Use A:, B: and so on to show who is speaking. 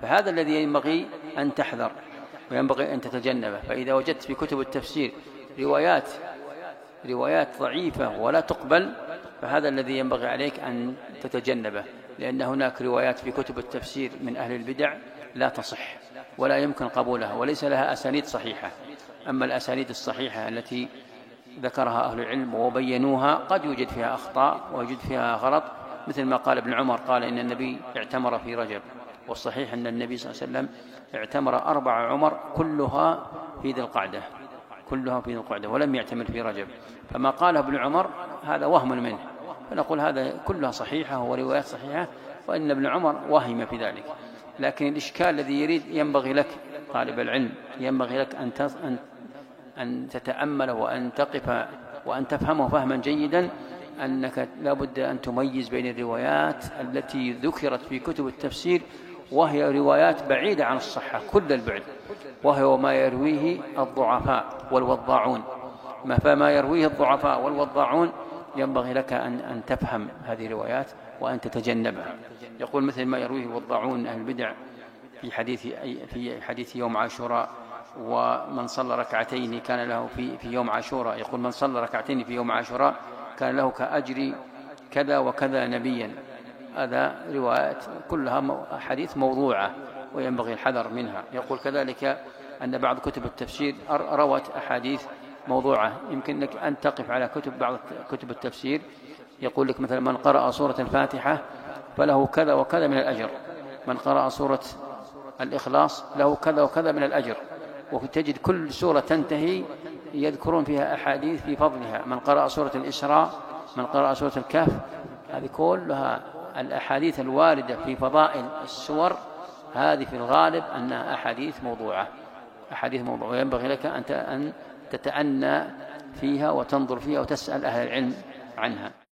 A: فهذا الذي ينبغي أن تحذر وينبغي أن تتجنبه. فإذا وجدت في كتب التفسير روايات ضعيفة ولا تقبل، فهذا الذي ينبغي عليك أن تتجنبه، لأن هناك روايات في كتب التفسير من أهل البدع لا تصح ولا يمكن قبولها وليس لها أسانيد صحيحة. أما الأسانيد الصحيحة التي ذكرها أهل العلم وبينوها قد يوجد فيها أخطاء ويوجد فيها غلط، مثل ما قال ابن عمر، قال إن النبي اعتمر في رجب، والصحيح أن النبي صلى الله عليه وسلم اعتمر 4 عمر كلها في ذي القعدة ولم يعتمر في رجب. فما قاله ابن عمر هذا وهم منه، فنقول هذا كلها صحيحة وروايات صحيحة، وإن ابن عمر وهم في ذلك. لكن الإشكال الذي ينبغي لك طالب العلم، ينبغي لك أن تتأمل وأن تقف وأن تفهمه فهما جيدا، أنك لا بد أن تميز بين الروايات التي ذكرت في كتب التفسير وهي روايات بعيدة عن الصحة كل البعد، وهو ما يرويه الضعفاء والوضاعون. فما يرويه الضعفاء والوضاعون ينبغي لك أن تفهم هذه الروايات وأن تتجنبها. يقول مثل ما يرويه الوضاعون أهل البدع في حديث يوم عاشوراء: ومن صلى ركعتين كان له في يوم عاشوراء، يقول من صلى ركعتين في يوم عاشوراء كان له كأجر كذا وكذا نبيا. هذا روايات كلها حديث موضوعة وينبغي الحذر منها. يقول كذلك أن بعض كتب التفسير روت أحاديث موضوعة، يمكن لك أن تقف على بعض كتب التفسير، يقول لك مثلا من قرأ سورة الفاتحة فله كذا وكذا من الأجر، من قرأ سورة الإخلاص له كذا وكذا من الأجر، وتجد كل سورة تنتهي يذكرون فيها أحاديث في فضلها. من قرأ سورة الإسراء، من قرأ سورة الكهف، هذه كلها الأحاديث الواردة في فضائل السور، هذه في الغالب أنها أحاديث موضوعة، وينبغي لك أن تتأنى فيها وتنظر فيها وتسأل أهل العلم عنها.